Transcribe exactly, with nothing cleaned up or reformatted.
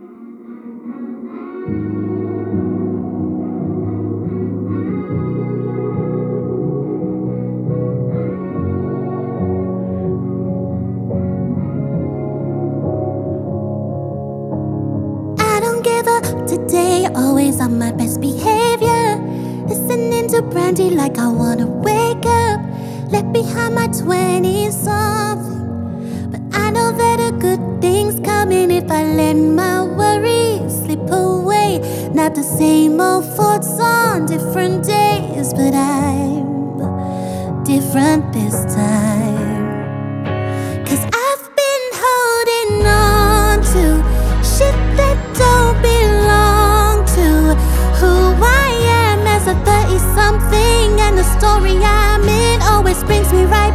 I don't give up today, always on my best behavior. Listening to Brandy like I wanna wake up. Left behind my twenties something, but I know that a good thing's coming if I let my worries slip away. Not the same old thoughts on different days, but I'm different this time. Cause I've been holding on to shit that don't belong to who I am as a thirty-something, and the story I'm in always brings me right